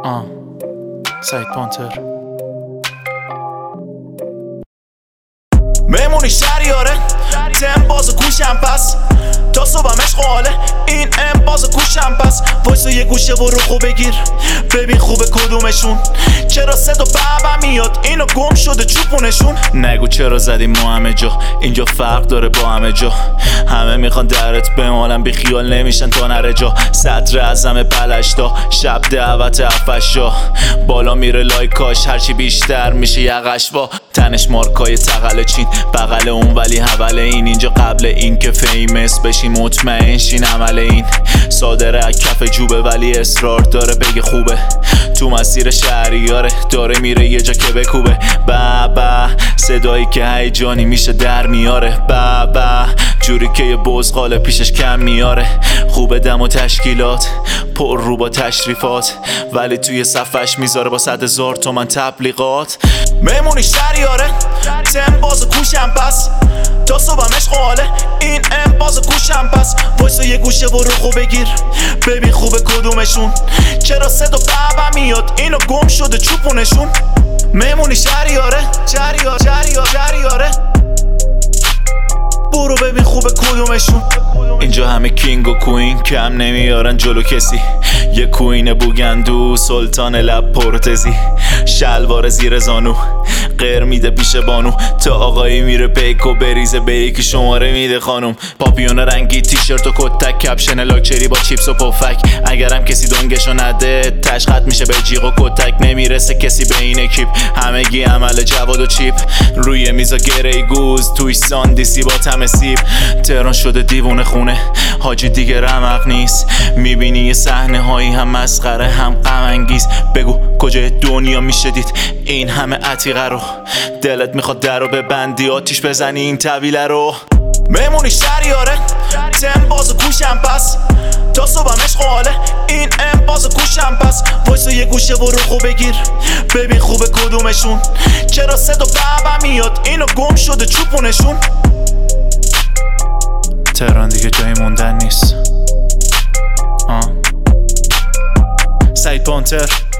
سعید پانتر. میمونی شریاره تم باز کوشم پس تا صبحم عشق و حاله این باز کوشم پس وایسا یه گوشه برو خوب بگیر ببین خوبه کدومشون چرا صدا بابا میاد اینو گم شده چوپونشون نگو چرا زدیم ما همه جا اینجا فرق داره با همه جا همه میخوان درت بمالن بی خیال نمیشن تا نره جا صدر اعظم پلشتا شب دعوت افشا بالا میره لایکاش هرچی بیشتر میشه یقش با تنش مارکای تقل چین بغل اون ولی حول اینجا قبل این که فیمس بشی مطمئن شین عمل این صادره از کف جوبه ولی اصرار داره بگه خوبه تو مسیر شهریاره داره میره یه جا که بکوبه بابا صدایی که هیجانی میشه در میاره بابا جوری که یه بزغاله پیشش کم میاره خوبه دم و تشکیلات پر رو با تشریفات ولی توی صفش میذاره با 100,000 تومن تبلیغات میمونی شریاره تم باز کوشم پس تا صبحم عشق و حاله این باز کوشم پس وایسا یه گوشه برو خوب بگیر ببین خوبه کدومشون چرا صدا بابا میاد اینو گم شده چوپونشون میمونی شریاره برو ببین خوبه کدومشون اینجا همه کینگ و کوین کم نمیارن جلو کسی یه کوین بوگندو سلطان لب پرتزی شلوار زیر زانو غیر میده پیش بانو تا آقایی میره پیک و بریزه به یکی شماره میده خانوم پاپیون رنگی تیشرت و کتک کپشن لاکچری با چیپس و پفک اگرم کسی دنگشو نده تشخط میشه به جیغ و کتک نمیرسه کسی به این اکیپ همگی عمل جواد و چیپ روی میزا گره گوز توی ساندیسی با تم سیب تهران شده دیوونه خونه حاجی دیگه رمق نیست میبینی یه صحنه هایی هم مسخره هم غم انگیز بگو کجای دنیا میشه دید این همه عتیقه رو دلت میخواد در رو ببندی آتیش بزنی این طویله رو میمونی شریاره تم باز کوشم پس تا صبحم عشق و حاله این باز کوشم پس وایسا یه گوشه برو خوب بگیر ببین خوبه کدومشون چرا صدا بابا میاد اینو گم شده چوپونشون تهران دیگه جایی موندن نیست. سعید پانتر.